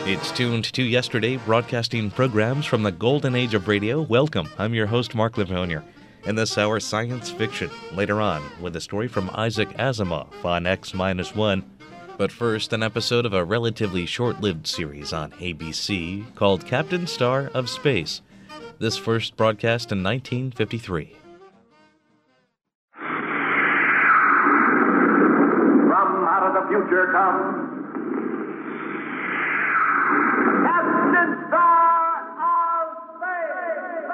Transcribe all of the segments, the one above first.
It's tuned to yesterday, broadcasting programs from the golden age of radio. Welcome. I'm your host, Mark Livonia. In this hour, science fiction. Later on, with a story from Isaac Asimov on X-1. But first, an episode of a relatively short-lived series on ABC called Captain Star of Space. This first broadcast in 1953. From out of the future comes Captain Star of Space!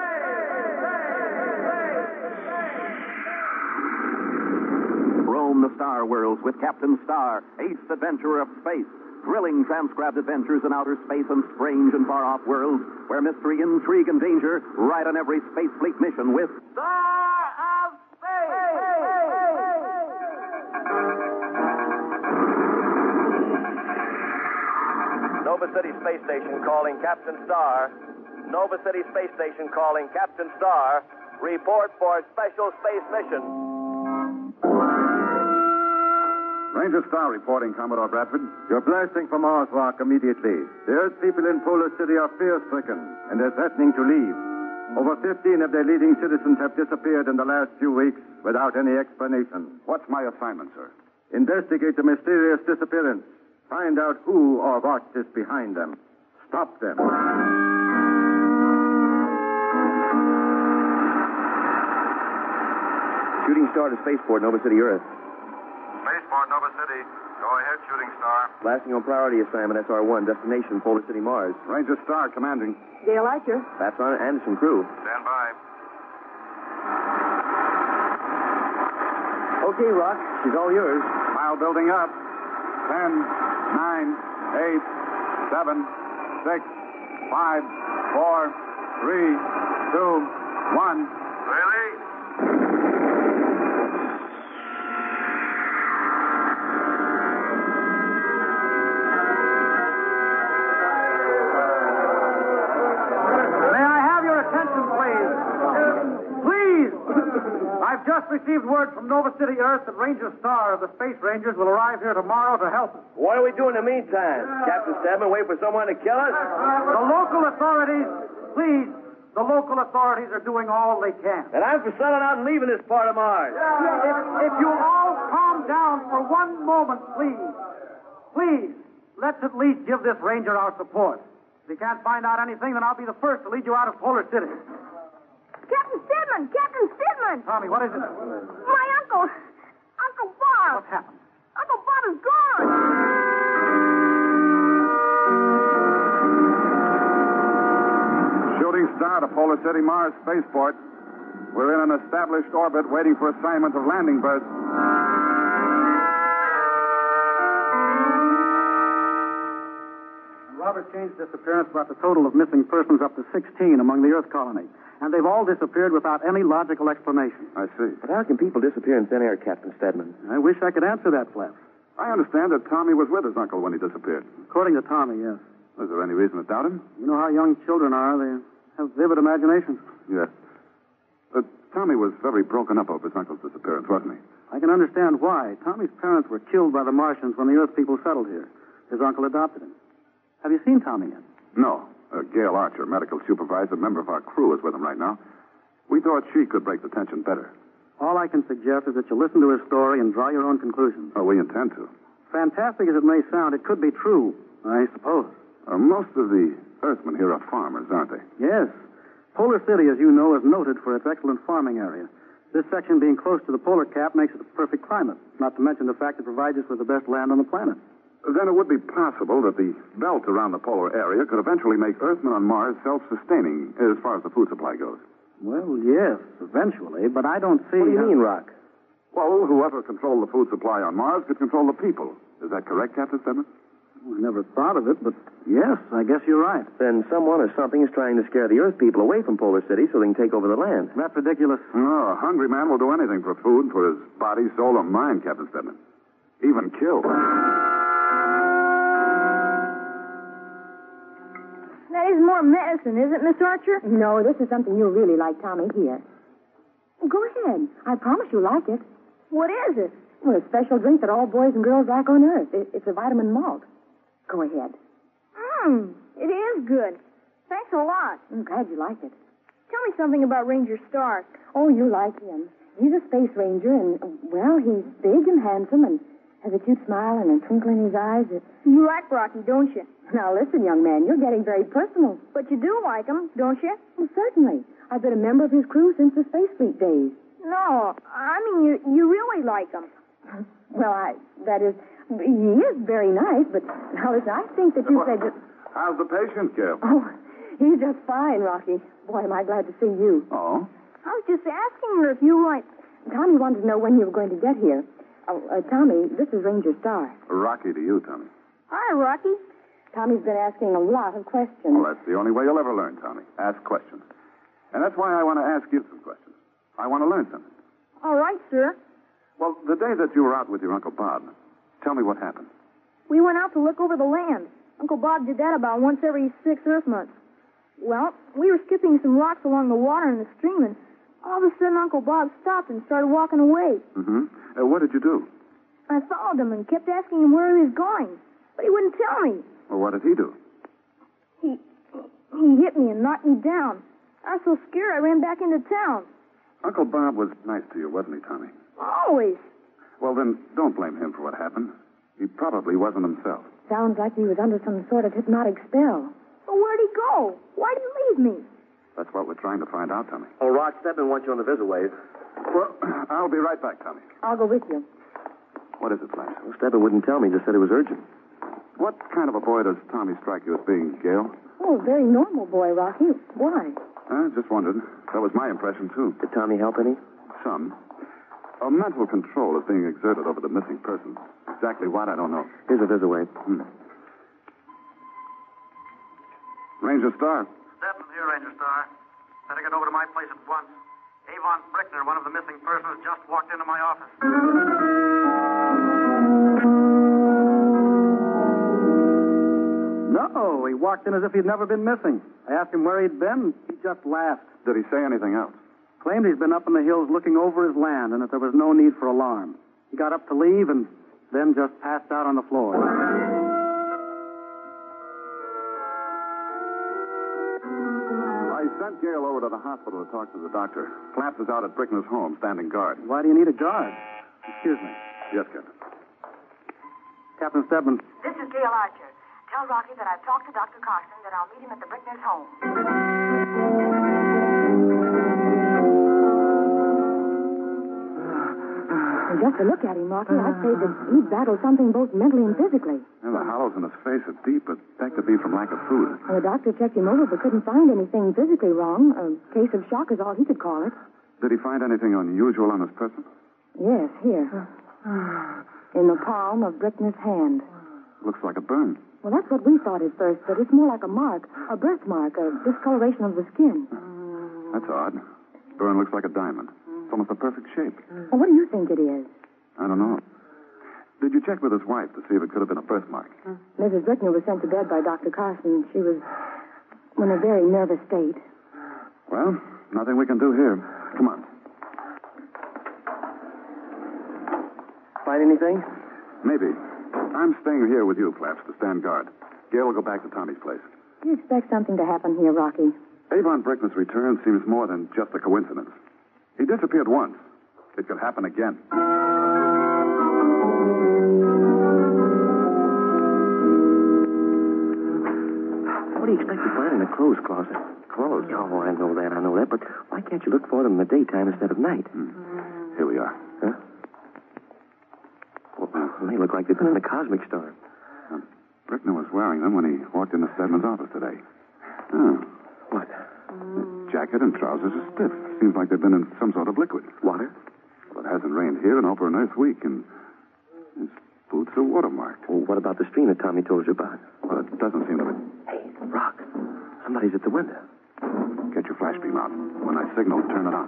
Roam the star worlds with Captain Star, ace adventurer of space. Thrilling transcribed adventures in outer space and strange and far-off worlds where mystery, intrigue, and danger ride on every space fleet mission with Star of Space! Nova City Space Station calling Captain Star. Nova City Space Station calling Captain Star. Report for special space mission. Ranger Star reporting, Commodore Bradford. You're blasting for Mars Rock immediately. The Earth people in Polar City are fear-stricken, and they're threatening to leave. Over 15 of their leading citizens have disappeared in the last few weeks without any explanation. What's my assignment, sir? Investigate the mysterious disappearance. Find out who or what is behind them. Stop them. Shooting Star to Spaceport, Nova City, Earth. Spaceport, Nova City. Go ahead, Shooting Star. Blasting on priority assignment, SR-1. Destination, Polar City, Mars. Ranger Star commanding. Dale Archer. That's on Anderson crew. Stand by. Okay, Rock. She's all yours. Mile building up. 10, 9, 8, 7, 6, 5, 4, 3, 2, 1. Really? I've just received word from Nova City, Earth, that Ranger Star of the Space Rangers will arrive here tomorrow to help us. What do we do in the meantime? Captain Stedman, wait for someone to kill us? The local authorities, please, the local authorities are doing all they can. And I'm for selling out and leaving this part of Mars. If you all calm down for one moment, please, let's at least give this Ranger our support. If you can't find out anything, then I'll be the first to lead you out of Polar City. Captain Stedman! Captain Stedman! Tommy, what is it? My uncle! Uncle Bob! What happened? Uncle Bob is gone! Shooting Star to Polar City, Mars Spaceport. We're in an established orbit waiting for assignment of landing berths. Robert Kane's disappearance brought the total of missing persons up to 16 among the Earth colony. And they've all disappeared without any logical explanation. I see. But how can people disappear in thin air, Captain Stedman? I wish I could answer that, Flaps. I understand that Tommy was with his uncle when he disappeared. According to Tommy, yes. Is there any reason to doubt him? You know how young children are. They have vivid imaginations. Yes. Tommy was very broken up over his uncle's disappearance, wasn't he? I can understand why. Tommy's parents were killed by the Martians when the Earth people settled here. His uncle adopted him. Have you seen Tommy yet? No. Gail Archer, medical supervisor, member of our crew, is with him right now. We thought she could break the tension better. All I can suggest is that you listen to his story and draw your own conclusions. Oh, we intend to. Fantastic as it may sound, it could be true, I suppose. Most of the Earthmen here are farmers, aren't they? Yes. Polar City, as you know, is noted for its excellent farming area. This section being close to the polar cap makes it a perfect climate, not to mention the fact it provides us with the best land on the planet. Then it would be possible that the belt around the polar area could eventually make Earthmen on Mars self-sustaining as far as the food supply goes. Well, yes, eventually, but I don't see... What do you mean, Rock? Well, whoever controlled the food supply on Mars could control the people. Is that correct, Captain Stedman? I never thought of it, but yes, I guess you're right. Then someone or something is trying to scare the Earth people away from Polar City so they can take over the land. That's ridiculous. Oh, a hungry man will do anything for food, for his body, soul, or mind, Captain Stedman. Even kill. That is more medicine, is it, Miss Archer? No, this is something you'll really like, Tommy. Here. Go ahead. I promise you'll like it. What is it? Well, a special drink that all boys and girls like on Earth. It's a vitamin malt. Go ahead. It is good. Thanks a lot. I'm glad you like it. Tell me something about Ranger Star. Oh, you like him. He's a space ranger, and, well, he's big and handsome and has a cute smile and a twinkle in his eyes. You like Rocky, don't you? Now, listen, young man, you're getting very personal. But you do like him, don't you? Well, certainly. I've been a member of his crew since the Space Fleet days. No, I mean, you really like him. Well, he is very nice, but now, listen, I think that you said that... How's the patient, Gail? Oh, he's just fine, Rocky. Boy, am I glad to see you. Oh? I was just asking her if you like... Tommy wanted to know when you were going to get here. Tommy, this is Ranger Star. Rocky to you, Tommy. Hi, Rocky. Tommy's been asking a lot of questions. Well, that's the only way you'll ever learn, Tommy. Ask questions. And that's why I want to ask you some questions. I want to learn something. All right, sir. Well, the day that you were out with your Uncle Bob, tell me what happened. We went out to look over the land. Uncle Bob did that about once every 6 Earth months. Well, we were skipping some rocks along the water in the stream, and all of a sudden Uncle Bob stopped and started walking away. Mm-hmm. What did you do? I followed him and kept asking him where he was going, but he wouldn't tell me. Well, what did he do? He hit me and knocked me down. I was so scared I ran back into town. Uncle Bob was nice to you, wasn't he, Tommy? Always. Well, then, don't blame him for what happened. He probably wasn't himself. Sounds like he was under some sort of hypnotic spell. But where'd he go? Why'd he leave me? That's what we're trying to find out, Tommy. Oh, Rock, Stedman wants you on the visit wave. Well, I'll be right back, Tommy. I'll go with you. What is it, Flash? Well, Stedman wouldn't tell me. Just said it was urgent. What kind of a boy does Tommy strike you as being, Gail? Oh, a very normal boy, Rocky. Why? Just wondered. That was my impression, too. Did Tommy help any? Some. A mental control is being exerted over the missing person. Exactly what, I don't know. Here's a visit wave. Ranger Star. Stedman here, Ranger Star. Better get over to my place at once. Avon Brickner, one of the missing persons, just walked into my office. No, he walked in as if he'd never been missing. I asked him where he'd been. He just laughed. Did he say anything else? Claimed he's been up in the hills looking over his land and that there was no need for alarm. He got up to leave and then just passed out on the floor. I sent Gail over to the hospital to talk to the doctor. Flaps is out at Brickner's home, standing guard. Why do you need a guard? Excuse me. Yes, Captain. Captain Stedman. This is Gail Archer. Tell Rocky that I've talked to Dr. Carson, that I'll meet him at the Brickner's home. And just to look at him, Rocky, I'd say that he's battled something both mentally and physically. And the hollows in his face are deep, but that could be from lack of food. Well, the doctor checked him over but couldn't find anything physically wrong. A case of shock is all he could call it. Did he find anything unusual on his person? Yes, here. In the palm of Brickner's hand. Looks like a burn. Well, that's what we thought at first, but it's more like a mark, a birthmark, a discoloration of the skin. That's odd. Burn looks like a diamond. It's almost a perfect shape. Well, what do you think it is? I don't know. Did you check with his wife to see if it could have been a birthmark? Mrs. Brickner was sent to bed by Dr. Carson. She was in a very nervous state. Well, nothing we can do here. Come on. Find anything? Maybe. I'm staying here with you, Flaps, to stand guard. Gail will go back to Tommy's place. You expect something to happen here, Rocky? Avon Brickner's return seems more than just a coincidence. He disappeared once. It could happen again. What do you expect to find in the clothes closet? Clothes? Oh, I know that. But why can't you look for them in the daytime instead of night? Here we are. Huh? Well, they look like they've been in a cosmic storm. Brickner was wearing them when he walked into Stedman's office today. Oh. What? The jacket and trousers are stiff. Seems like they've been in some sort of liquid. Water? Well, it hasn't rained here in over an Earth week, and his boots are watermarked. Well, what about the stream that Tommy told you about? Well, it doesn't seem to be. Hey, Rock. Somebody's at the window. Get your flash beam out. When I signal, turn it on.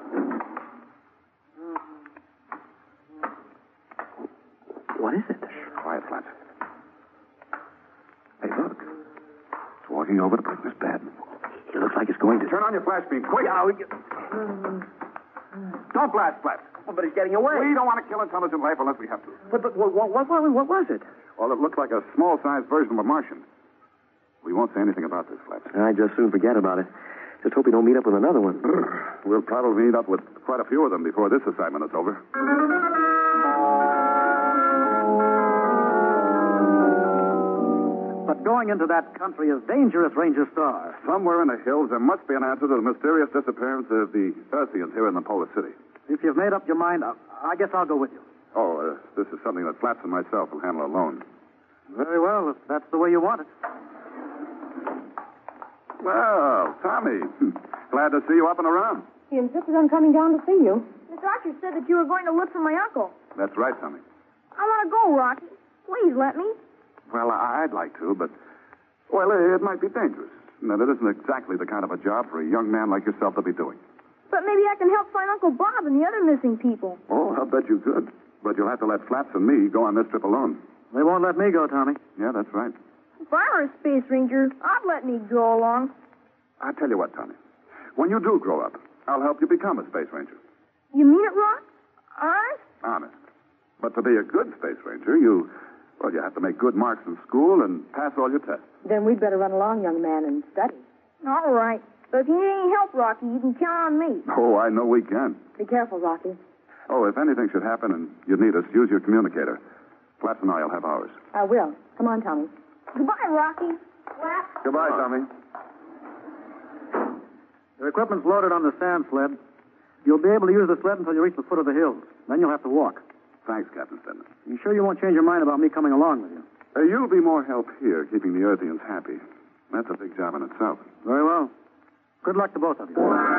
What is it? Quiet, Flash. Hey, look. It's walking over to Brickner's bed. It looks like it's going to... Turn on your flash beam, quick! Don't blast, Flash. Oh, but he's getting away. We don't want to kill intelligent life unless we have to. But what was it? Well, it looked like a small-sized version of a Martian. We won't say anything about this, Flaps. I just soon forget about it. Just hope you don't meet up with another one. We'll probably meet up with quite a few of them before this assignment is over. But going into that country is dangerous, Ranger Star. Somewhere in the hills, there must be an answer to the mysterious disappearance of the Earthians here in the Polar City. If you've made up your mind, I guess I'll go with you. Oh, this is something that Flaps and myself will handle alone. Very well, if that's the way you want it. Well, Tommy, glad to see you up and around. He insisted on coming down to see you. The doctor said that you were going to look for my uncle. That's right, Tommy. I want to go, Rocky. Please let me. Well, I'd like to, but, well, it might be dangerous. Now, that isn't exactly the kind of a job for a young man like yourself to be doing. But maybe I can help find Uncle Bob and the other missing people. Oh, I'll bet you could. But you'll have to let Flaps and me go on this trip alone. They won't let me go, Tommy. Yeah, that's right. If I were a space ranger, I'd let me go along. I'll tell you what, Tommy. When you do grow up, I'll help you become a space ranger. You mean it, Rock? Honest? Honest. But to be a good space ranger, you have to make good marks in school and pass all your tests. Then we'd better run along, young man, and study. All right. But if you need any help, Rocky, you can count on me. Oh, I know we can. Be careful, Rocky. Oh, if anything should happen and you need us, use your communicator. Flaps and I'll have ours. I will. Come on, Tommy. Goodbye, Rocky. Flaps. Goodbye, Tommy. Your equipment's loaded on the sand sled. You'll be able to use the sled until you reach the foot of the hills. Then you'll have to walk. Thanks, Captain Stedman. You sure you won't change your mind about me coming along with you? You'll be more help here, keeping the Earthians happy. That's a big job in itself. Very well. Good luck to both of you.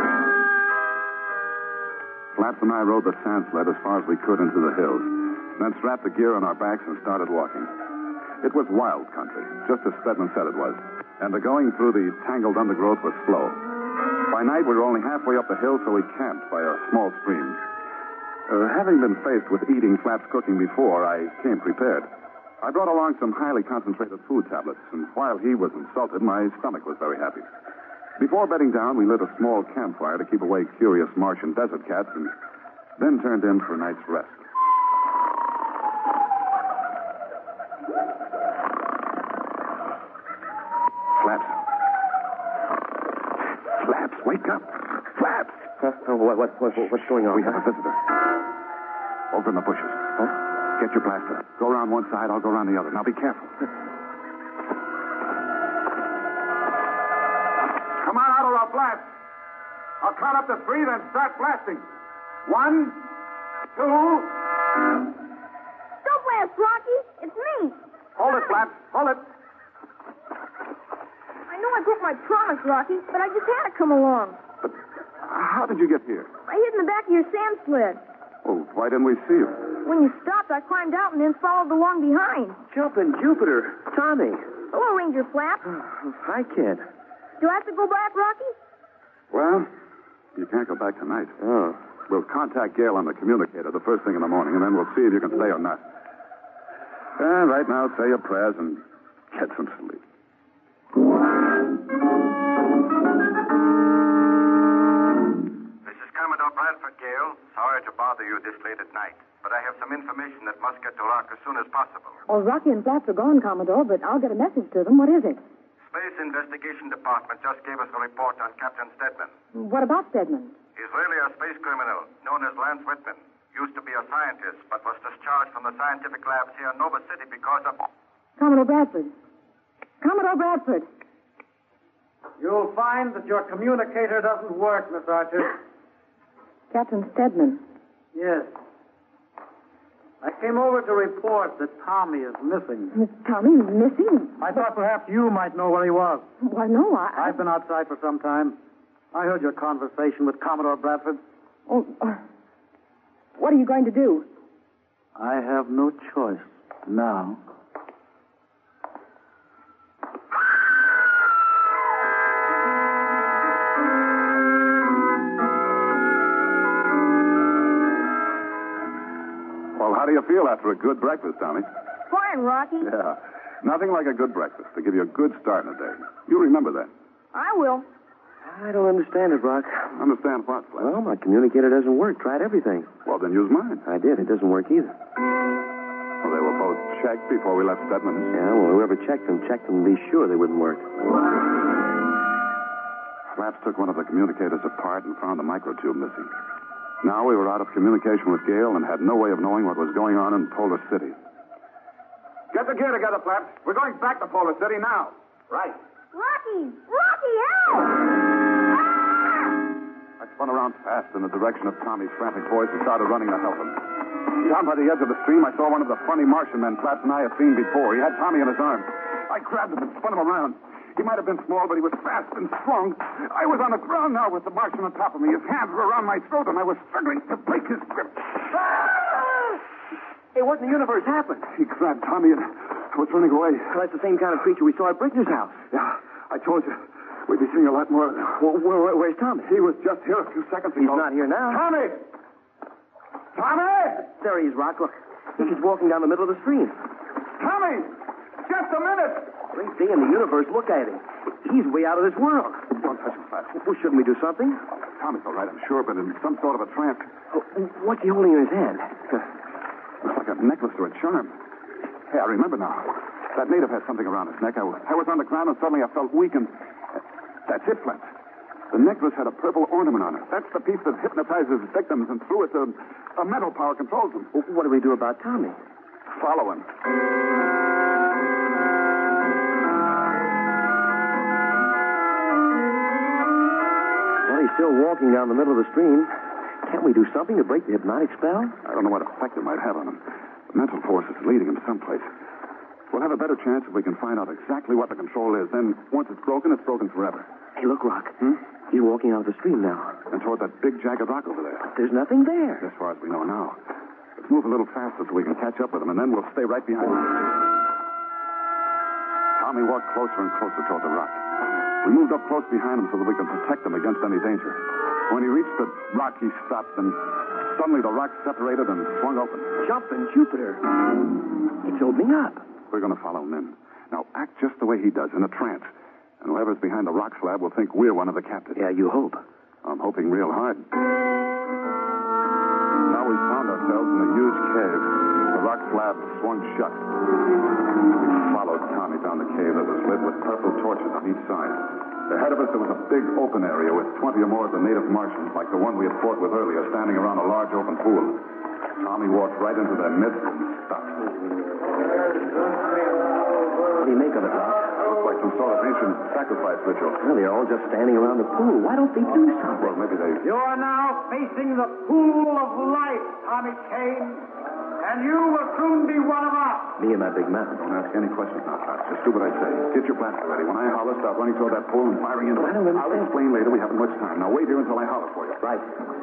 Flaps and I rode the sand sled as far as we could into the hills, then strapped the gear on our backs and started walking. It was wild country, just as Stedman said it was, and the going through the tangled undergrowth was slow. By night, we were only halfway up the hill, so we camped by a small stream. Having been faced with eating Flaps' cooking before, I came prepared. I brought along some highly concentrated food tablets, and while he was insulted, my stomach was very happy. Before bedding down, we lit a small campfire to keep away curious Martian desert cats, and then turned in for a night's rest. Flaps. Flaps, wake up. Flaps! What's going on? We have a visitor. Over in the bushes. Huh? Get your blaster. Go around one side, I'll go around the other. Now be careful. Come on out or I'll blast. I'll count up to 3, then start blasting. 1, 2. Don't blast, Rocky. It's me. Hold it, Flaps. Hold it. I know I broke my promise, Rocky, but I just had to come along. But how did you get here? I hid in the back of your sand sled. Oh, why didn't we see you? When you stopped, I climbed out and then followed along behind. Jumping Jupiter. Tommy. Hello, Ranger Flap. Hi, kid. Do I have to go back, Rocky? Well, you can't go back tonight. Oh. We'll contact Gail on the communicator the first thing in the morning, and then we'll see if you can stay or not. Right now, say your prayers and get some sleep. This is Commodore Bradford, Gale. Sorry to bother you this late at night, but I have some information that must get to Rock as soon as possible. Oh, Rocky and Flaps are gone, Commodore, but I'll get a message to them. What is it? Space Investigation Department just gave us a report on Captain Stedman. What about Stedman? He's really a space criminal known as Lance Whitman. Used to be a scientist, but was discharged from the scientific labs here in Nova City because of... Commodore Bradford. Commodore Bradford. You'll find that your communicator doesn't work, Miss Archer. Captain Stedman. Yes. I came over to report that Tommy is missing. Tommy is missing? I thought perhaps you might know where he was. Why, no, I've been outside for some time. I heard your conversation with Commodore Bradford. Oh, what are you going to do? I have no choice now. Well, how do you feel after a good breakfast, Tommy? Fine, Rocky. Yeah. Nothing like a good breakfast to give you a good start in the day. You remember that. I will. I don't understand it, Rock. Understand what, Flash? Well, my communicator doesn't work. Tried everything. Well, then use mine. I did. It doesn't work either. Well, they were both checked before we left Stedman. Yeah, well, whoever checked them to be sure they wouldn't work. Flaps took one of the communicators apart and found the microtube missing. Now we were out of communication with Gale and had no way of knowing what was going on in Polar City. Get the gear together, Flaps. We're going back to Polar City now. Right. Rocky! Rocky, help! I spun around fast in the direction of Tommy's frantic voice and started running to help him. Down by the edge of the stream, I saw one of the funny Martian men Flaps and I had seen before. He had Tommy in his arms. I grabbed him and spun him around. He might have been small, but he was fast and strong. I was on the ground now with the Martian on top of me. His hands were around my throat, and I was struggling to break his grip. Hey, what in the universe happened? He grabbed Tommy and was running away. Well, that's the same kind of creature we saw at Brickner's house. Yeah, I told you. We'd be seeing a lot more. Well, where's Tommy? He was just here a few seconds ago. He's not here now. Tommy! Tommy! There he is, Rock. Look, he's walking down the middle of the stream. Tommy! Just a minute! Great day in the universe. Look at him. He's way out of this world. Don't touch him, Flash. Well, shouldn't we do something? Tommy's all right, I'm sure, but in some sort of a trance. Oh, what's he holding in his hand? Looks like a necklace or a charm. Hey, I remember now. That native had something around his neck. I was on the ground and suddenly I felt weak and... That's it, Flint. The necklace had a purple ornament on it. That's the piece that hypnotizes victims, and through it, a mental power controls them. Well, what do we do about Tommy? Follow him. Well, he's still walking down the middle of the stream. Can't we do something to break the hypnotic spell? I don't know what effect it might have on him. The mental force is leading him someplace. We'll have a better chance if we can find out exactly what the control is. Then, once it's broken forever. Hey, look, Rock. He's walking out of the stream now. And toward that big jagged rock over there. There's nothing there. As far as we know now. Let's move a little faster so we can catch up with him, and then we'll stay right behind him. Tommy walked closer and closer toward the rock. We moved up close behind him so that we could protect him against any danger. When he reached the rock, he stopped, and suddenly the rock separated and swung open. Jumping Jupiter. It's opening up. We're going to follow him in. Now, act just the way he does, in a trance. And whoever's behind the rock slab will think we're one of the captives. Yeah, you hope. I'm hoping real hard. Now we found ourselves in a huge cave. The rock slab swung shut. We followed Tommy down the cave that was lit with purple torches on each side. Ahead of us, there was a big open area with 20 or more of the native Martians, like the one we had fought with earlier, standing around a large open pool. Tommy walked right into their midst and stopped. What do you make of it, Rock? Looks like some sort of ancient sacrifice ritual. Well, they're all just standing around the pool. Why don't they do something? Well, maybe they... You are now facing the pool of life, Tommy Kane. And you will soon be one of us. Me and my big mouth. Don't ask any questions now, Flash. Just do what I say. Get your blaster ready. When I holler, start running toward that pool and firing into it. I don't understand. I'll explain later. We haven't much time. Now wait here until I holler for you. Right.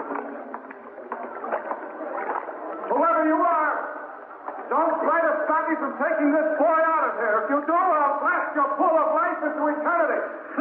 Whoever you are, don't try to stop me from taking this boy out of here. If you do, I'll blast your pool of life into eternity.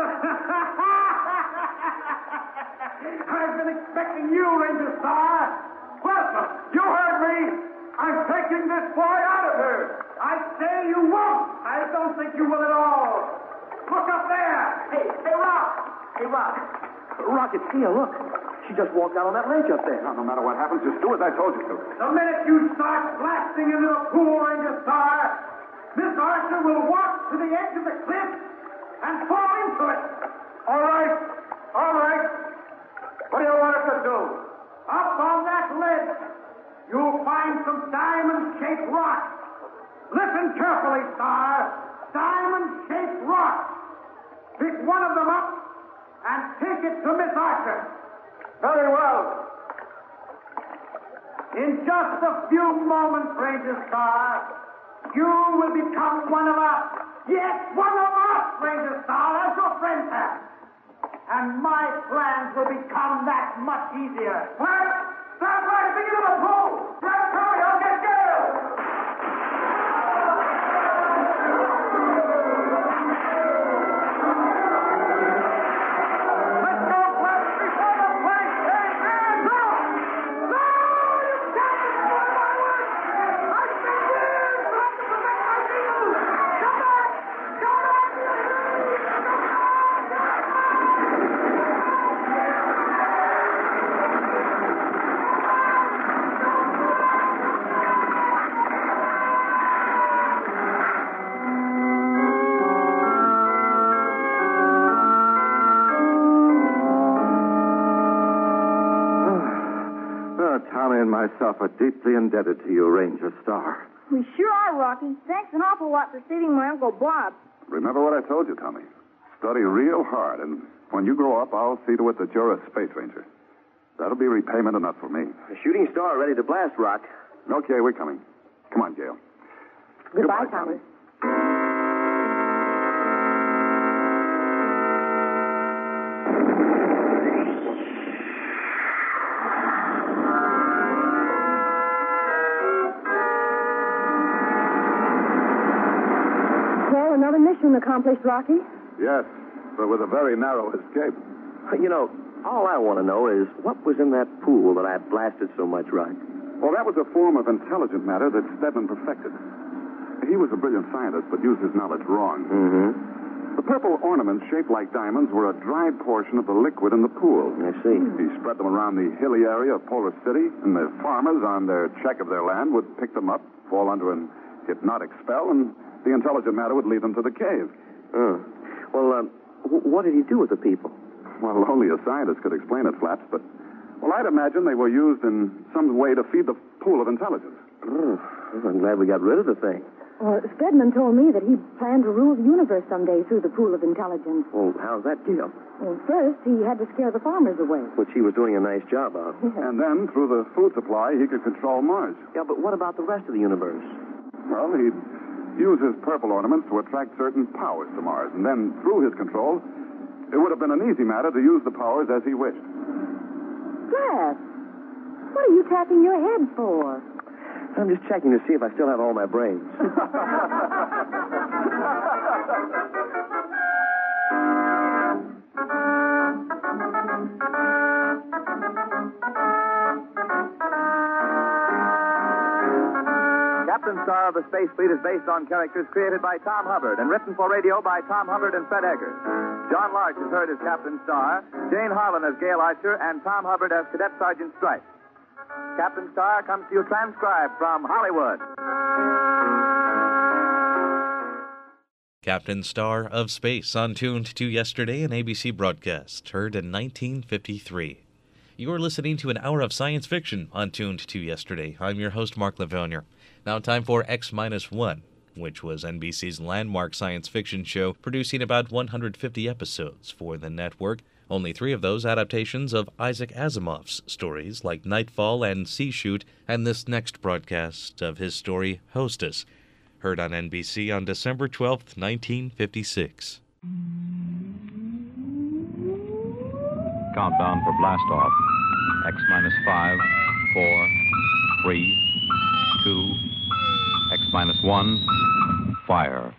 I've been expecting you, Ranger Star. Welcome. You heard me. I'm taking this boy out of here. I say you won't. I don't think you will at all. Look up there. Hey, Rock. Hey, Rock. Rock, it's Tia, look. She just walked out on that ledge up there. Now, no matter what happens, just do as I told you to. The minute you start blasting into the pool, Ranger Star, Miss Archer will walk to the edge of the cliff and fall into it. All right. What do you want us to do? Up on that ledge, you'll find some diamond-shaped rocks. Listen carefully, Star. Diamond-shaped rocks. Pick one of them up and take it to Miss Archer. Very well. In just a few moments, Ranger Star, you will become one of us. Yes, one of us, Ranger Star, as your friends have. And my plans will become that much easier. Well, stand right at the beginning of the pool. Grab Tommy, I'll get Gale. Let's go, Flash, before the place takes hands up. No, you can't destroy my work. I've been years trying to protect my people. Come back. myself are deeply indebted to you, Ranger Star. We sure are, Rocky. Thanks an awful lot for saving my Uncle Bob. Remember what I told you, Tommy. Study real hard, and when you grow up, I'll see to it that you're a space ranger. That'll be repayment enough for me. A shooting star ready to blast, Rock. Okay, we're coming. Come on, Gail. Goodbye, Tommy. Well, another mission accomplished, Rocky. Yes, but with a very narrow escape. You know, all I want to know is what was in that pool that I blasted so much, Rock? Well, that was a form of intelligent matter that Stedman perfected. He was a brilliant scientist, but used his knowledge wrong. Mm-hmm. The purple ornaments shaped like diamonds were a dried portion of the liquid in the pool. I see. He spread them around the hilly area of Polar City, and the farmers, on their check of their land, would pick them up, fall under an hypnotic spell, and the intelligent matter would lead them to the cave. Oh. Well, what did he do with the people? Well, only a scientist could explain it, Flaps, but... Well, I'd imagine they were used in some way to feed the pool of intelligence. Oh, I'm glad we got rid of the thing. Well, Stedman told me that he planned to rule the universe someday through the pool of intelligence. Well, how's that deal? Well, first, he had to scare the farmers away. Which he was doing a nice job of. And then, through the food supply, he could control Mars. Yeah, but what about the rest of the universe? Well, he'd use his purple ornaments to attract certain powers to Mars. And then, through his control, it would have been an easy matter to use the powers as he wished. Brad, what are you tapping your head for? I'm just checking to see if I still have all my brains. Captain Star of the Space Fleet is based on characters created by Tom Hubbard and written for radio by Tom Hubbard and Fred Eggers. John Larch is heard as Captain Star, Jane Harlan as Gail Archer, and Tom Hubbard as Cadet Sergeant Stripe. Captain Star comes to you transcribed from Hollywood. Captain Star of Space on Tuned to Yesterday, an ABC broadcast, heard in 1953. You're listening to an hour of science fiction on Tuned to Yesterday. I'm your host, Mark Lavonia. Now time for X-1, which was NBC's landmark science fiction show, producing about 150 episodes for the network. Only 3 of those adaptations of Isaac Asimov's stories, like Nightfall and Sea Shoot, and this next broadcast of his story, Hostess, heard on NBC on December 12th, 1956. Countdown for blast-off. X-5, 4, 3, 2, X-1, fire.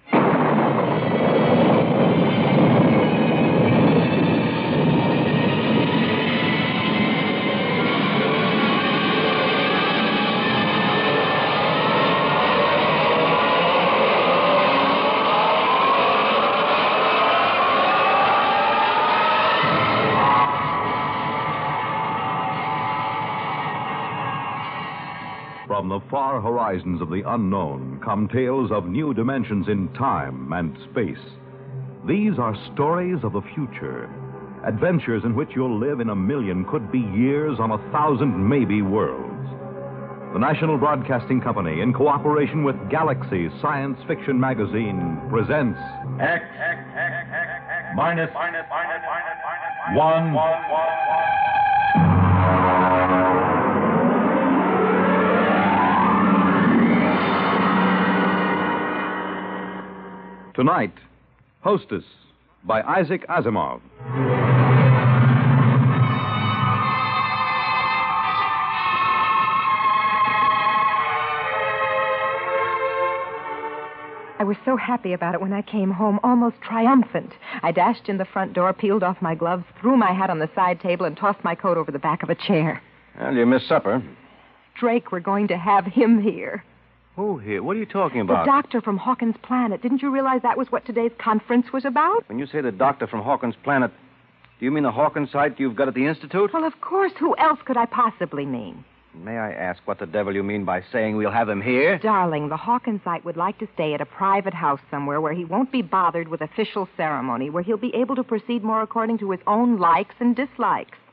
From the far horizons of the unknown come tales of new dimensions in time and space. These are stories of the future, adventures in which you'll live in a million, could be years, on 1,000 maybe worlds. The National Broadcasting Company, in cooperation with Galaxy Science Fiction Magazine, presents X minus 1. Tonight, Hostess by Isaac Asimov. I was so happy about it when I came home, almost triumphant. I dashed in the front door, peeled off my gloves, threw my hat on the side table, and tossed my coat over the back of a chair. Well, you missed supper. Drake, we're going to have him here. Who here? What are you talking about? The doctor from Hawkins Planet. Didn't you realize that was what today's conference was about? When you say the doctor from Hawkins Planet, do you mean the Hawkins site you've got at the Institute? Well, of course. Who else could I possibly mean? May I ask what the devil you mean by saying we'll have him here? Darling, the Hawkins site would like to stay at a private house somewhere where he won't be bothered with official ceremony, where he'll be able to proceed more according to his own likes and dislikes.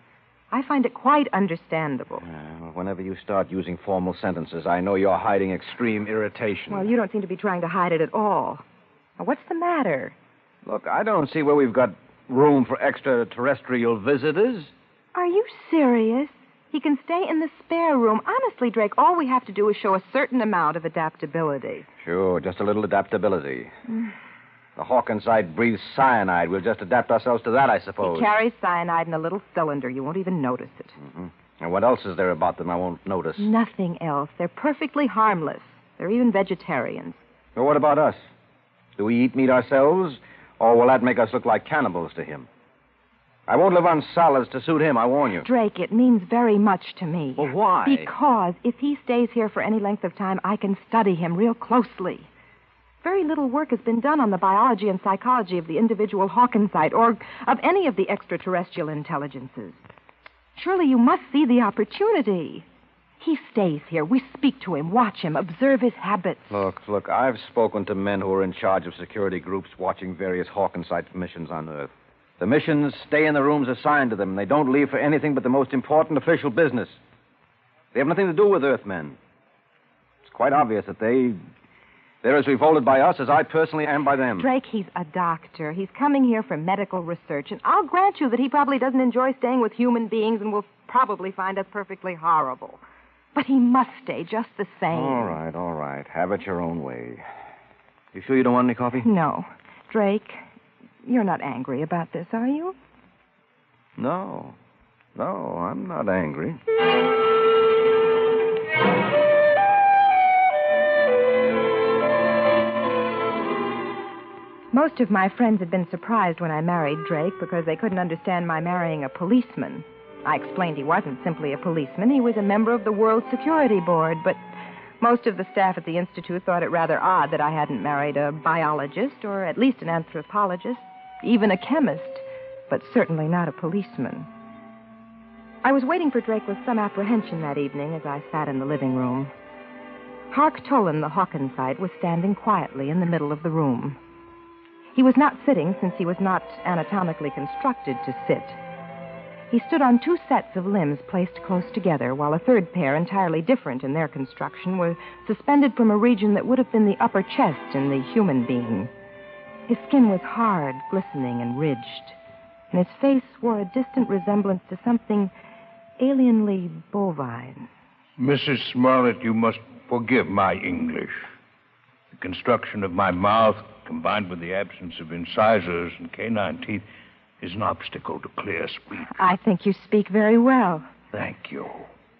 I find it quite understandable. Whenever you start using formal sentences, I know you're hiding extreme irritation. Well, you don't seem to be trying to hide it at all. Now, what's the matter? Look, I don't see where we've got room for extraterrestrial visitors. Are you serious? He can stay in the spare room. Honestly, Drake, all we have to do is show a certain amount of adaptability. Sure, just a little adaptability. The Hawkinside breathes cyanide. We'll just adapt ourselves to that, I suppose. He carries cyanide in a little cylinder. You won't even notice it. Mm-hmm. And what else is there about them I won't notice? Nothing else. They're perfectly harmless. They're even vegetarians. Well, what about us? Do we eat meat ourselves, or will that make us look like cannibals to him? I won't live on salads to suit him, I warn you. Drake, it means very much to me. Well, why? Because if he stays here for any length of time, I can study him real closely. Very little work has been done on the biology and psychology of the individual Hawkinside or of any of the extraterrestrial intelligences. Surely you must see the opportunity. He stays here. We speak to him, watch him, observe his habits. Look, I've spoken to men who are in charge of security groups watching various Hawkinside missions on Earth. The missions stay in the rooms assigned to them. They don't leave for anything but the most important official business. They have nothing to do with Earthmen. It's quite obvious that they're as revolted by us as I personally am by them. Drake, he's a doctor. He's coming here for medical research, and I'll grant you that he probably doesn't enjoy staying with human beings and will probably find us perfectly horrible. But he must stay just the same. All right. Have it your own way. You sure you don't want any coffee? No. Drake, you're not angry about this, are you? No, I'm not angry. Most of my friends had been surprised when I married Drake because they couldn't understand my marrying a policeman. I explained he wasn't simply a policeman. He was a member of the World Security Board, but most of the staff at the Institute thought it rather odd that I hadn't married a biologist or at least an anthropologist, even a chemist, but certainly not a policeman. I was waiting for Drake with some apprehension that evening as I sat in the living room. Hark Tolan, the Hawkinside, was standing quietly in the middle of the room. He was not sitting since he was not anatomically constructed to sit. He stood on two sets of limbs placed close together, while a third pair, entirely different in their construction, were suspended from a region that would have been the upper chest in the human being. His skin was hard, glistening, and ridged, and his face wore a distant resemblance to something alienly bovine. Mrs. Smollett, you must forgive my English. The construction of my mouth, combined with the absence of incisors and canine teeth, is an obstacle to clear speech. I think you speak very well. Thank you.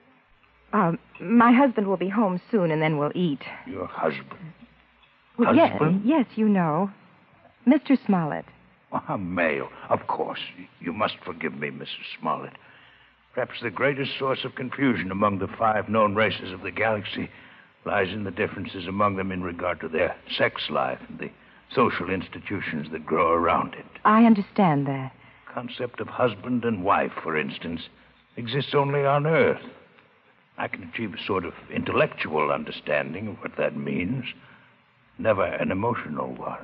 My husband will be home soon, and then we'll eat. Your husband? Well, Husband? Yes, you know. Mr. Smollett. A male. Of course. You must forgive me, Mrs. Smollett. Perhaps the greatest source of confusion among the 5 known races of the galaxy lies in the differences among them in regard to their sex life and the social institutions that grow around it. I understand that. The concept of husband and wife, for instance, exists only on Earth. I can achieve a sort of intellectual understanding of what that means, never an emotional one.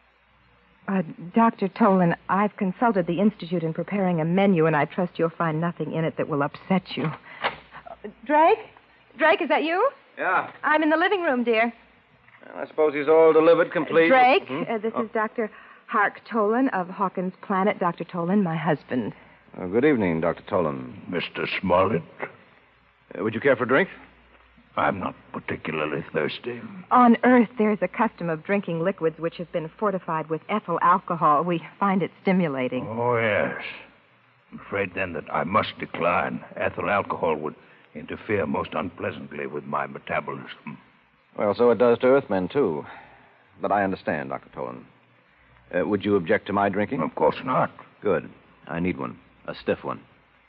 Dr. Tolan, I've consulted the Institute in preparing a menu, and I trust you'll find nothing in it that will upset you. Drake? Drake, is that you? Yeah. I'm in the living room, dear. I suppose he's all delivered, complete. Drake, this is Dr. Hark Tolan of Hawkins Planet. Dr. Tolan, my husband. Good evening, Dr. Tolan. Mr. Smollett? Would you care for a drink? I'm not particularly thirsty. On Earth, there's a custom of drinking liquids which have been fortified with ethyl alcohol. We find it stimulating. Oh, yes. I'm afraid, then, that I must decline. Ethyl alcohol would interfere most unpleasantly with my metabolism. Well, so it does to Earthmen, too. But I understand, Dr. Tolan. Would you object to my drinking? Of course not. Good. I need one. A stiff one.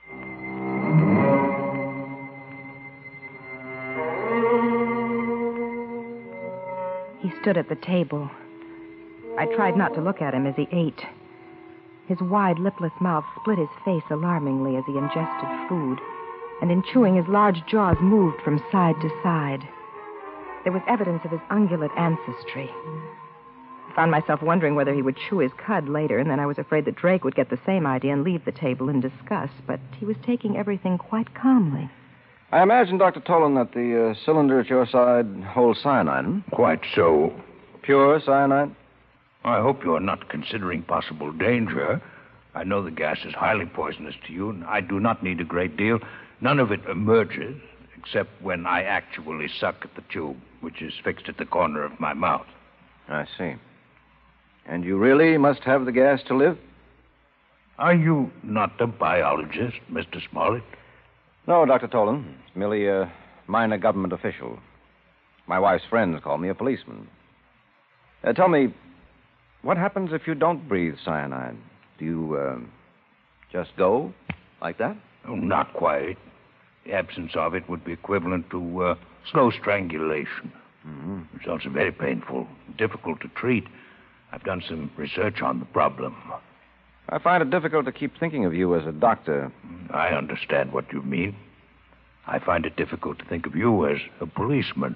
He stood at the table. I tried not to look at him as he ate. His wide, lipless mouth split his face alarmingly as he ingested food, and in chewing, his large jaws moved from side to side. There was evidence of his ungulate ancestry. I found myself wondering whether he would chew his cud later, and then I was afraid that Drake would get the same idea and leave the table in disgust. But he was taking everything quite calmly. I imagine, Dr. Tolan, that the cylinder at your side holds cyanide, hmm? Quite so. Pure cyanide? I hope you're not considering possible danger. I know the gas is highly poisonous to you, and I do not need a great deal. None of it emerges, except when I actually suck at the tube, which is fixed at the corner of my mouth. I see. And you really must have the gas to live? Are you not a biologist, Mr. Smollett? No, Dr. Tolan. Merely a minor government official. My wife's friends call me a policeman. Tell me, what happens if you don't breathe cyanide? Do you, just go like that? Oh, not quite. The absence of it would be equivalent to slow strangulation. Mm-hmm. It's also very painful, difficult to treat. I've done some research on the problem. I find it difficult to keep thinking of you as a doctor. I understand what you mean. I find it difficult to think of you as a policeman.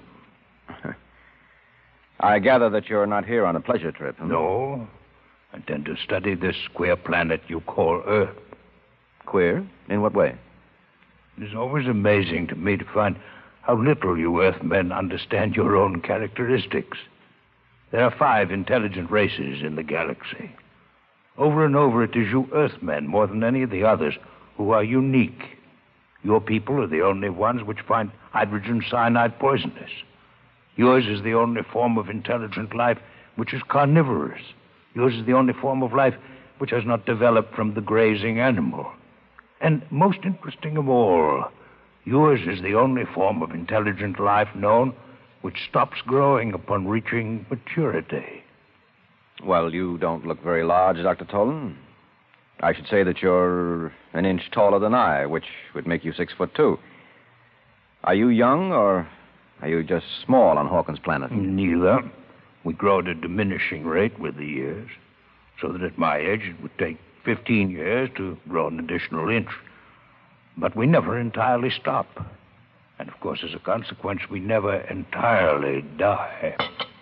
I gather that you're not here on a pleasure trip. Hmm? No. I intend to study this queer planet you call Earth. Queer? In what way? It is always amazing to me to find how little you Earthmen understand your own characteristics. There are 5 intelligent races in the galaxy. Over and over, it is you Earthmen, more than any of the others, who are unique. Your people are the only ones which find hydrogen cyanide poisonous. Yours is the only form of intelligent life which is carnivorous. Yours is the only form of life which has not developed from the grazing animal. And most interesting of all, yours is the only form of intelligent life known which stops growing upon reaching maturity. Well, you don't look very large, Dr. Tolan. I should say that you're an inch taller than I, which would make you 6'2". Are you young, or are you just small on Hawkins' planet? Neither. We grow at a diminishing rate with the years, so that at my age it would take 15 years to grow an additional inch. But we never entirely stop. And, of course, as a consequence, we never entirely die.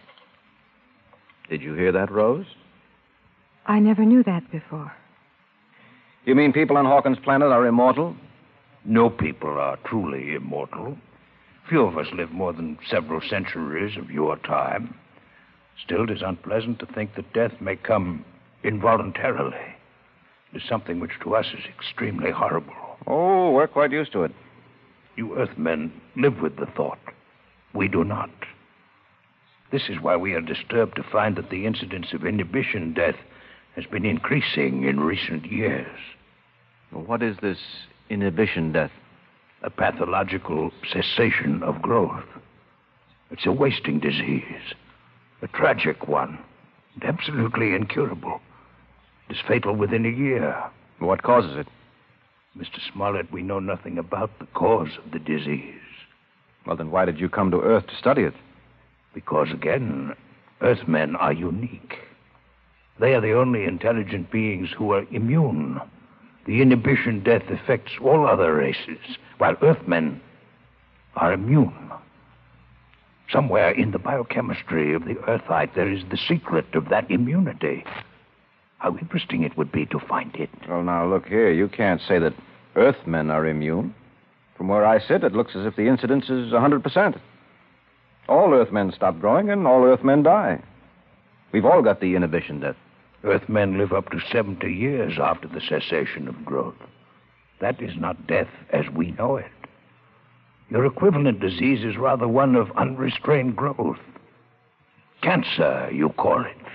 Did you hear that, Rose? I never knew that before. You mean people on Hawkins' planet are immortal? No people are truly immortal. Few of us live more than several centuries of your time. Still, it is unpleasant to think that death may come involuntarily. It is something which to us is extremely horrible. Oh, we're quite used to it. You Earthmen live with the thought. We do not. This is why we are disturbed to find that the incidence of inhibition death has been increasing in recent years. Well, what is this inhibition death? A pathological cessation of growth. It's a wasting disease. A tragic one. And absolutely incurable. It is fatal within a year. What causes it? Mr. Smollett, we know nothing about the cause of the disease. Well, then why did you come to Earth to study it? Because, again, Earthmen are unique. They are the only intelligent beings who are immune. The inhibition death affects all other races, while Earthmen are immune. Somewhere in the biochemistry of the Earthite, there is the secret of that immunity. How interesting it would be to find it. Well, now, look here. You can't say that Earthmen are immune. From where I sit, it looks as if the incidence is 100%. All Earthmen stop growing, and all Earthmen die. We've all got the inhibition death. Earthmen live up to 70 years after the cessation of growth. That is not death as we know it. Your equivalent disease is rather one of unrestrained growth. Cancer, you call it.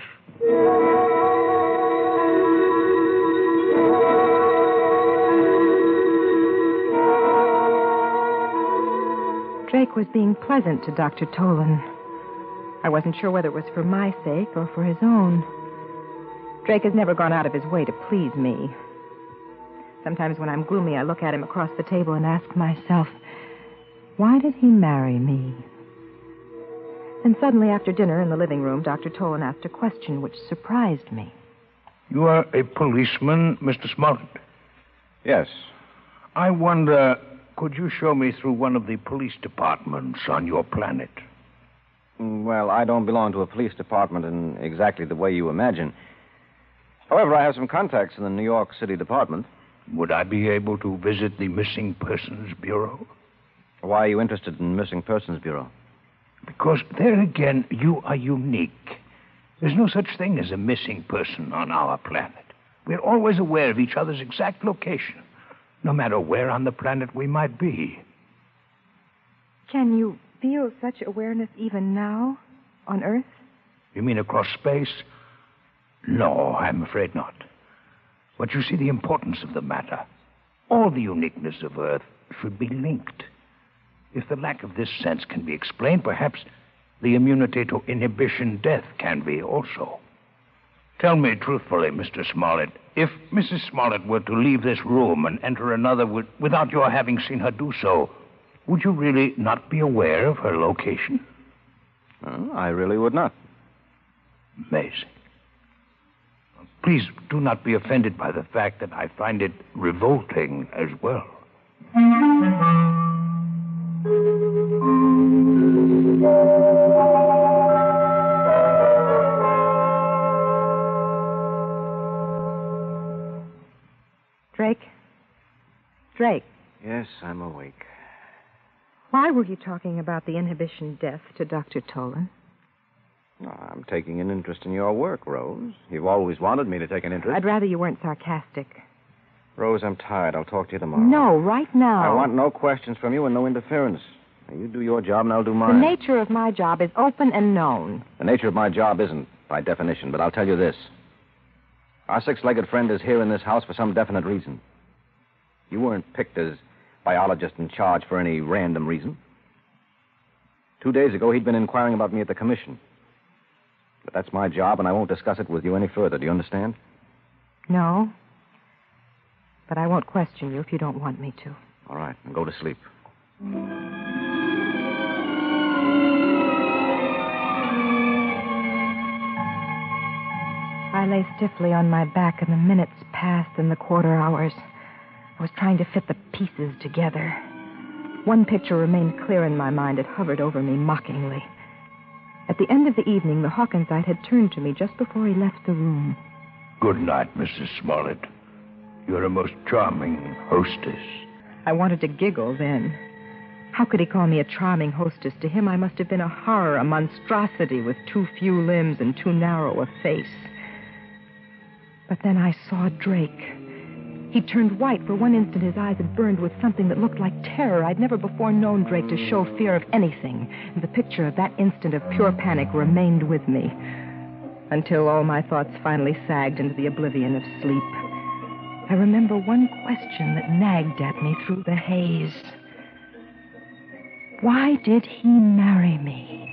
Drake was being pleasant to Dr. Tolan. I wasn't sure whether it was for my sake or for his own. Drake has never gone out of his way to please me. Sometimes when I'm gloomy, I look at him across the table and ask myself, why did he marry me? And suddenly, after dinner in the living room, Dr. Tolan asked a question which surprised me. You are a policeman, Mr. Smollett? Yes. I wonder, could you show me through one of the police departments on your planet? Well, I don't belong to a police department in exactly the way you imagine. However, I have some contacts in the New York City Department. Would I be able to visit the Missing Persons Bureau? Why are you interested in Missing Persons Bureau? Because there again, you are unique. There's no such thing as a missing person on our planet. We're always aware of each other's exact location, no matter where on the planet we might be. Can you feel such awareness even now, on Earth? You mean across space? No, I'm afraid not. But you see the importance of the matter. All the uniqueness of Earth should be linked. If the lack of this sense can be explained, perhaps the immunity to inhibition death can be also. Tell me truthfully, Mr. Smollett, if Mrs. Smollett were to leave this room and enter another without your having seen her do so, would you really not be aware of her location? I really would not. Amazing. Please do not be offended by the fact that I find it revolting as well. Drake. Yes, I'm awake. Why were you talking about the inhibition death to Dr. Tolan? I'm taking an interest in your work, Rose. You've always wanted me to take an interest. I'd rather you weren't sarcastic. Rose, I'm tired. I'll talk to you tomorrow. No, right now. I want no questions from you and no interference. Now, you do your job and I'll do The mine. nature of my job is open and known. The nature of my job isn't, by definition, but I'll tell you this. Our six-legged friend is here in this house for some definite reason. You weren't picked as biologist in charge for any random reason. 2 days ago, he'd been inquiring about me at the commission. But that's my job, and I won't discuss it with you any further. Do you understand? No. But I won't question you if you don't want me to. All right, then go to sleep. I lay stiffly on my back, and the minutes passed and the quarter hours. I was trying to fit the pieces together. One picture remained clear in my mind. It hovered over me mockingly. At the end of the evening, the Hawkinsite had turned to me just before he left the room. Good night, Mrs. Smollett. You're a most charming hostess. I wanted to giggle then. How could he call me a charming hostess? To him, I must have been a horror, a monstrosity with too few limbs and too narrow a face. But then I saw Drake. He turned white. For one instant, his eyes had burned with something that looked like terror. I'd never before known Drake to show fear of anything. And the picture of that instant of pure panic remained with me until all my thoughts finally sagged into the oblivion of sleep. I remember one question that nagged at me through the haze. Why did he marry me?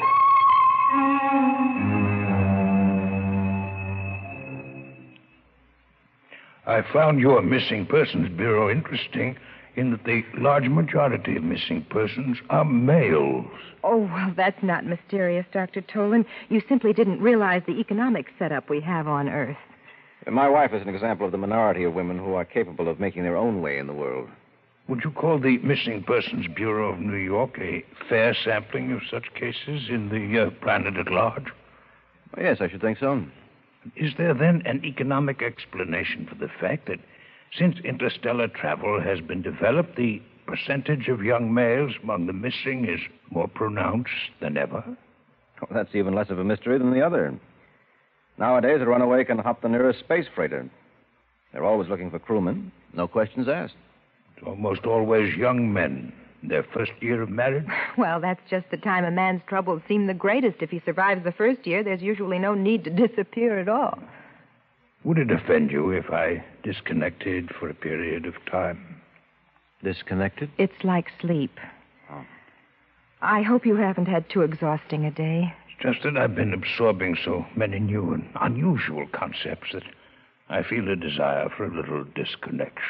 I found your Missing Persons Bureau interesting in that the large majority of missing persons are males. Oh, well, that's not mysterious, Dr. Tolan. You simply didn't realize the economic setup we have on Earth. My wife is an example of the minority of women who are capable of making their own way in the world. Would you call the Missing Persons Bureau of New York a fair sampling of such cases in the planet at large? Yes, I should think so. Is there then an economic explanation for the fact that since interstellar travel has been developed, the percentage of young males among the missing is more pronounced than ever? Well, that's even less of a mystery than the other. Nowadays, a runaway can hop the nearest space freighter. They're always looking for crewmen. No questions asked. It's almost always young men. Their first year of marriage? Well, that's just the time a man's troubles seem the greatest. If he survives the first year, there's usually no need to disappear at all. Would it offend you if I disconnected for a period of time? Disconnected? It's like sleep. Oh. I hope you haven't had too exhausting a day. It's just that I've been absorbing so many new and unusual concepts that I feel a desire for a little disconnection.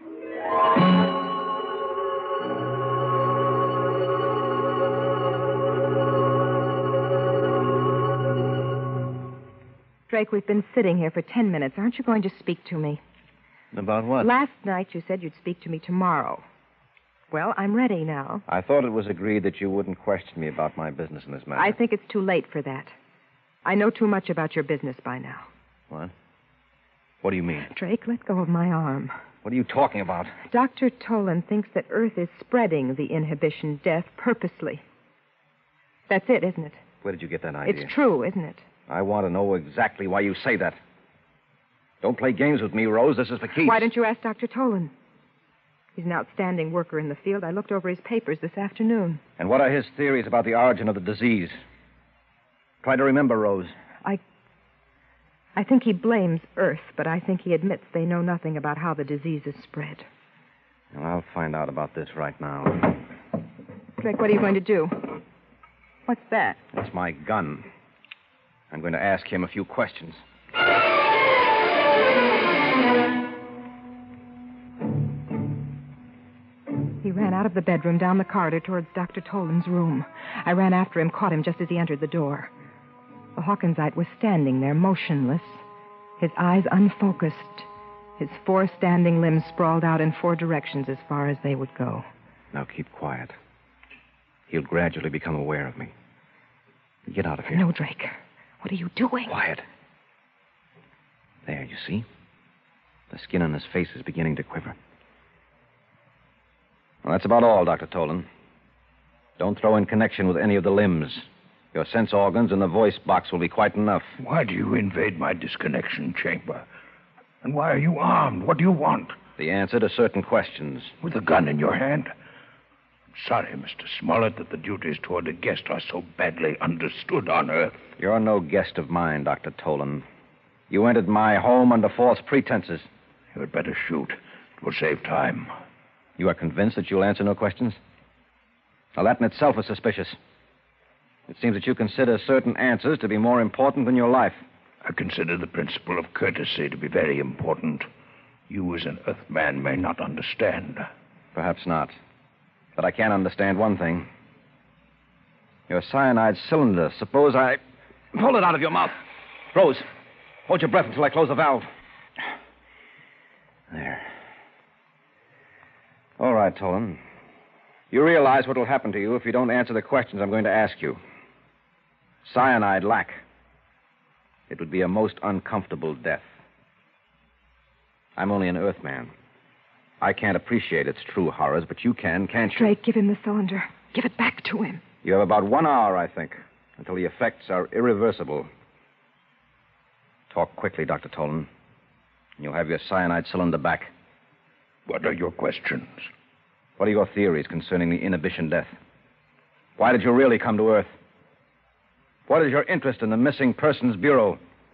Drake, we've been sitting here for 10 minutes. Aren't you going to speak to me? About what? Last night you said you'd speak to me tomorrow. Well, I'm ready now. I thought it was agreed that you wouldn't question me about my business in this matter. I think it's too late for that. I know too much about your business by now. What? What do you mean? Drake, let go of my arm. What are you talking about? Dr. Tolan thinks that Earth is spreading the inhibition death purposely. That's it, isn't it? Where did you get that idea? It's true, isn't it? I want to know exactly why you say that. Don't play games with me, Rose. This is for keeps. Why don't you ask Dr. Tolan? He's an outstanding worker in the field. I looked over his papers this afternoon. And what are his theories about the origin of the disease? Try to remember, Rose. I think he blames Earth, but I think he admits they know nothing about how the disease is spread. Well, I'll find out about this right now. Drake, what are you going to do? What's that? It's my gun. I'm going to ask him a few questions. He ran out of the bedroom, down the corridor towards Dr. Tolan's room. I ran after him, caught him just as he entered the door. The Hawkinsite was standing there, motionless, his eyes unfocused, his 4 standing limbs sprawled out in 4 directions as far as they would go. Now keep quiet. He'll gradually become aware of me. Get out of here. No, Drake. What are you doing? Quiet. There, you see? The skin on his face is beginning to quiver. Well, that's about all, Dr. Tolan. Don't throw in connection with any of the limbs. Your sense organs and the voice box will be quite enough. Why do you invade my disconnection chamber? And why are you armed? What do you want? The answer to certain questions. With a gun in your hand? I'm sorry, Mr. Smollett, that the duties toward a guest are so badly understood on Earth. You're no guest of mine, Dr. Tolan. You entered my home under false pretenses. You had better shoot. It will save time. You are convinced that you'll answer no questions? Now, that in itself is suspicious. It seems that you consider certain answers to be more important than your life. I consider the principle of courtesy to be very important. You, as an Earthman, may not understand. Perhaps not. But I can understand one thing. Your cyanide cylinder. Suppose I... Pull it out of your mouth. Rose, hold your breath until I close the valve. There. All right, Tolan. You realize what will happen to you if you don't answer the questions I'm going to ask you. Cyanide lack. It would be a most uncomfortable death. I'm only an Earthman. I can't appreciate its true horrors, but you can, can't you? Drake, give him the cylinder. Give it back to him. You have about 1 hour, I think, until the effects are irreversible. Talk quickly, Dr. Tolan, and you'll have your cyanide cylinder back. What are your questions? What are your theories concerning the inhibition death? Why did you really come to Earth? What is your interest in the Missing Persons Bureau?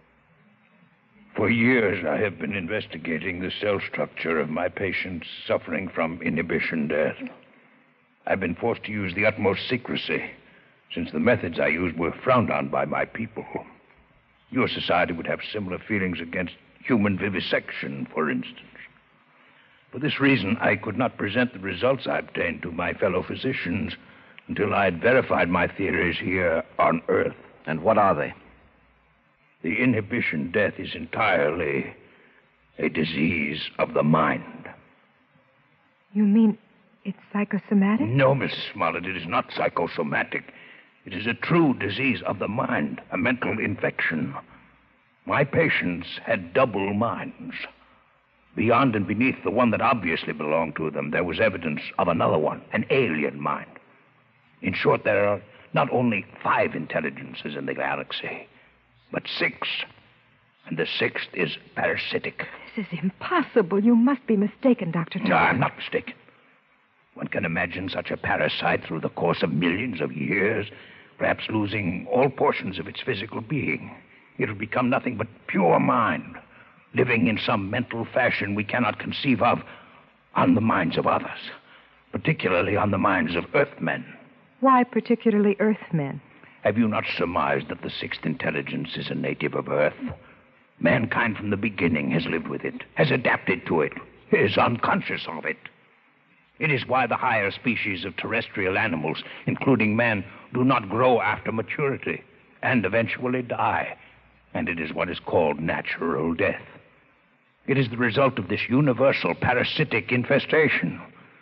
For years, I have been investigating the cell structure of my patients suffering from inhibition death. I've been forced to use the utmost secrecy, since the methods I used were frowned on by my people. Your society would have similar feelings against human vivisection, for instance. For this reason, I could not present the results I obtained to my fellow physicians until I had verified my theories here on Earth. And what are they? The inhibition death is entirely a disease of the mind. You mean it's psychosomatic? No, Miss Smollett, it is not psychosomatic. It is a true disease of the mind, a mental infection. My patients had double minds. Beyond and beneath the one that obviously belonged to them, there was evidence of another one, an alien mind. In short, there are not only 5 intelligences in the galaxy, but 6. And the 6th is parasitic. This is impossible. You must be mistaken, Dr. Tolan. No, I'm not mistaken. One can imagine such a parasite through the course of millions of years, perhaps losing all portions of its physical being. It will become nothing but pure mind, living in some mental fashion we cannot conceive of on the minds of others, particularly on the minds of Earthmen. Why particularly Earthmen? Have you not surmised that the 6th intelligence is a native of Earth? Mankind from the beginning has lived with it, has adapted to it, is unconscious of it. It is why the higher species of terrestrial animals, including man, do not grow after maturity and eventually die. And it is what is called natural death. It is the result of this universal parasitic infestation.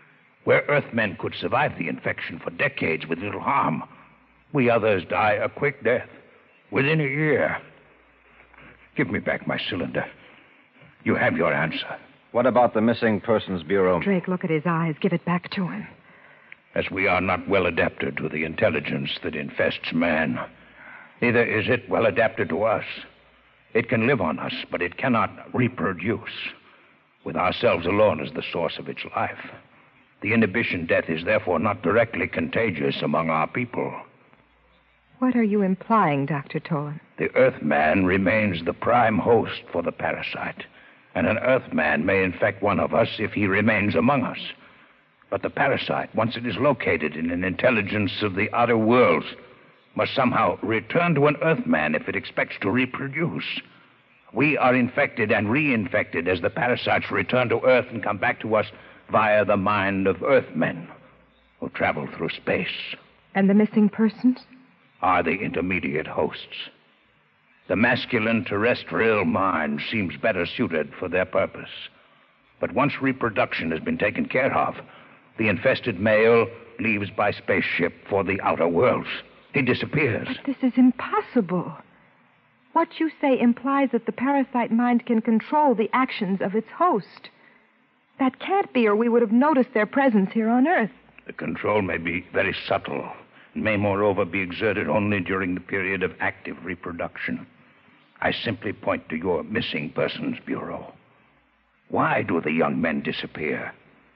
where Earthmen could survive the infection for decades with little harm. We others die a quick death within a year. Give me back my cylinder. You have your answer. What about the Missing Persons Bureau? Drake, look at his eyes. Give it back to him. As we are not well adapted to the intelligence that infests man, neither is it well adapted to us. It can live on us, but it cannot reproduce. With ourselves alone as the source of its life. The inhibition death is therefore not directly contagious among our people. What are you implying, Dr. Tolan? The Earthman remains the prime host for the parasite, and an Earthman may infect one of us if he remains among us. But the parasite, once it is located in an intelligence of the outer worlds, must somehow return to an Earthman if it expects to reproduce. We are infected and reinfected as the parasites return to Earth and come back to us via the mind of Earthmen who travel through space. And the missing persons? Are the intermediate hosts. The masculine terrestrial mind seems better suited for their purpose. But once reproduction has been taken care of, the infested male leaves by spaceship for the outer worlds. He disappears. But this is impossible. What you say implies that the parasite mind can control the actions of its host. That can't be, or we would have noticed their presence here on Earth. The control may be very subtle, and may moreover be exerted only during the period of active reproduction. I simply point to your Missing Persons Bureau. Why do the young men disappear?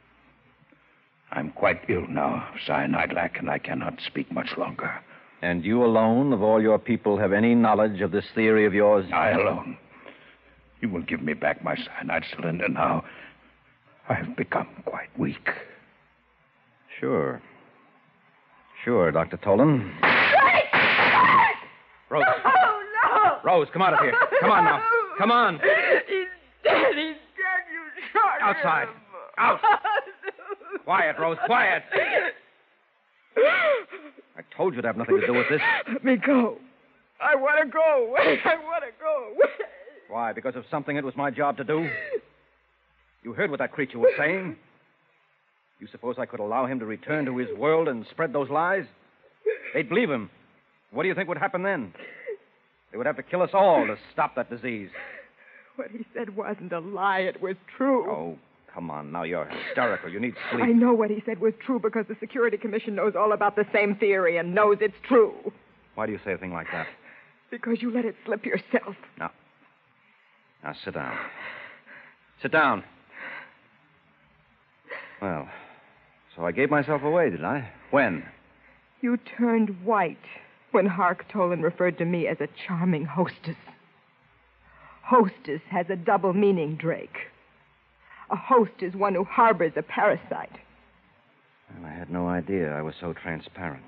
I'm quite ill now of cyanide lack, and I cannot speak much longer. And you alone, of all your people, have any knowledge of this theory of yours? I alone. You will give me back my cyanide cylinder now. I have become quite weak. Sure. Sure, Dr. Tolan. Rose. Oh, no! Rose, come out of here. Come on now. Come on. He's dead. He's dead. You shot Outside. him. Out. Quiet, Rose. Quiet. I told you to have nothing to do with this. Let me go. I want to go. I want to go. Why? Because of something it was my job to do? You heard what that creature was saying? You suppose I could allow him to return to his world and spread those lies? They'd believe him. What do you think would happen then? They would have to kill us all to stop that disease. What he said wasn't a lie. It was true. Oh, come on. Now you're hysterical. You need sleep. I know what he said was true because the Security Commission knows all about the same theory and knows it's true. Why do you say a thing like that? Because you let it slip yourself. Now sit down. Sit down. Well, so I gave myself away, did I? When? You turned white when Hark Tolan referred to me as a charming hostess. Hostess has a double meaning, Drake. A host is one who harbors a parasite. Well, I had no idea I was so transparent.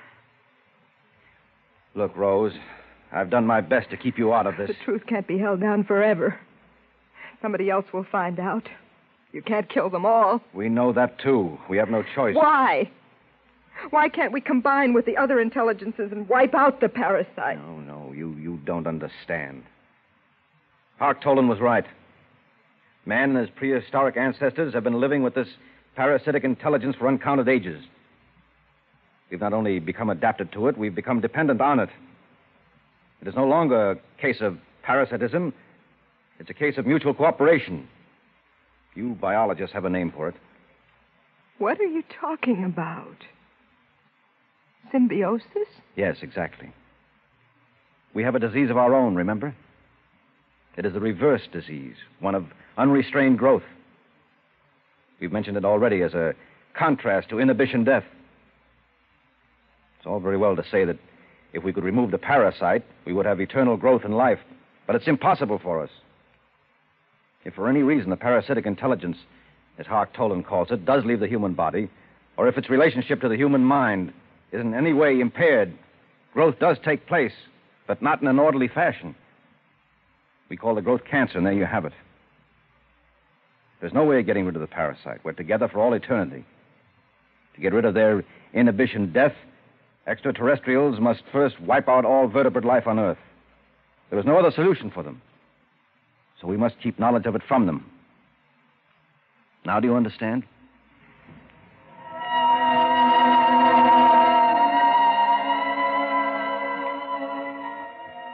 Look, Rose, I've done my best to keep you out of this. The truth can't be held down forever. Somebody else will find out. You can't kill them all. We know that, too. We have no choice. Why? Why can't we combine with the other intelligences and wipe out the parasite? No, you don't understand. Hark Tolan was right. Man and his prehistoric ancestors have been living with this parasitic intelligence for uncounted ages. We've not only become adapted to it, we've become dependent on it. It is no longer a case of parasitism. It's a case of mutual cooperation. You biologists have a name for it. What are you talking about? Symbiosis? Yes, exactly. We have a disease of our own, remember? It is the reverse disease, one of unrestrained growth. We've mentioned it already as a contrast to inhibition death. It's all very well to say that if we could remove the parasite, we would have eternal growth in life. But it's impossible for us. If for any reason the parasitic intelligence, as Hark Tolan calls it, does leave the human body, or if its relationship to the human mind is in any way impaired, growth does take place, but not in an orderly fashion. We call the growth cancer, and there you have it. There's no way of getting rid of the parasite. We're together for all eternity. To get rid of their inhibition death, extraterrestrials must first wipe out all vertebrate life on Earth. There is no other solution for them. So we must keep knowledge of it from them. Now do you understand?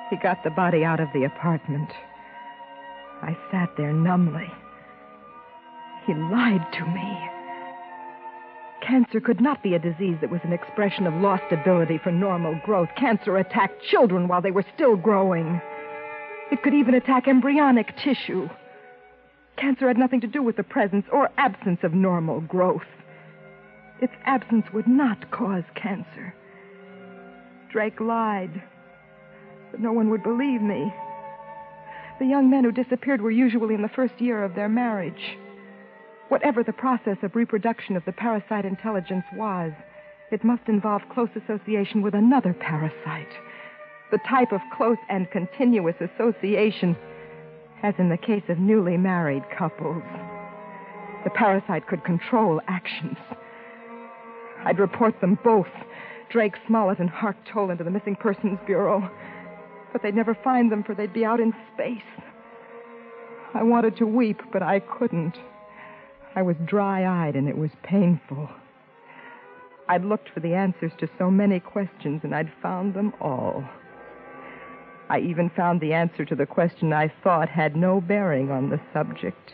He got the body out of the apartment. I sat there numbly. He lied to me. Cancer could not be a disease that was an expression of lost ability for normal growth. Cancer attacked children while they were still growing. It could even attack embryonic tissue. Cancer had nothing to do with the presence or absence of normal growth. Its absence would not cause cancer. Drake lied, but no one would believe me. The young men who disappeared were usually in the first year of their marriage. Whatever the process of reproduction of the parasite intelligence was, it must involve close association with another parasite. The type of close and continuous association, as in the case of newly married couples. The parasite could control actions. I'd report them both, Drake Smollett and Hark Toland, to the Missing Persons Bureau. But they'd never find them, for they'd be out in space. I wanted to weep, but I couldn't. I was dry-eyed, and it was painful. I'd looked for the answers to so many questions, and I'd found them all. I even found the answer to the question I thought had no bearing on the subject.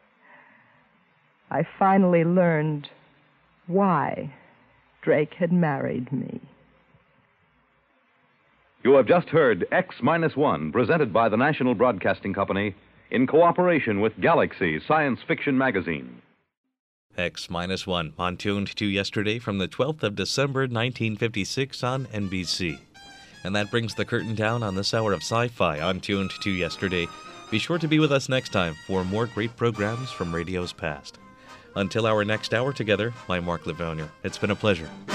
I finally learned why Drake had married me. You have just heard X-1, presented by the National Broadcasting Company in cooperation with Galaxy Science Fiction Magazine. X-1 on Tuned to Yesterday from the 12th of December, 1956 on NBC. And that brings the curtain down on this hour of sci-fi on Tuned to Yesterday. Be sure to be with us next time for more great programs from radio's past. Until our next hour together, I'm Mark Livonia. It's been a pleasure.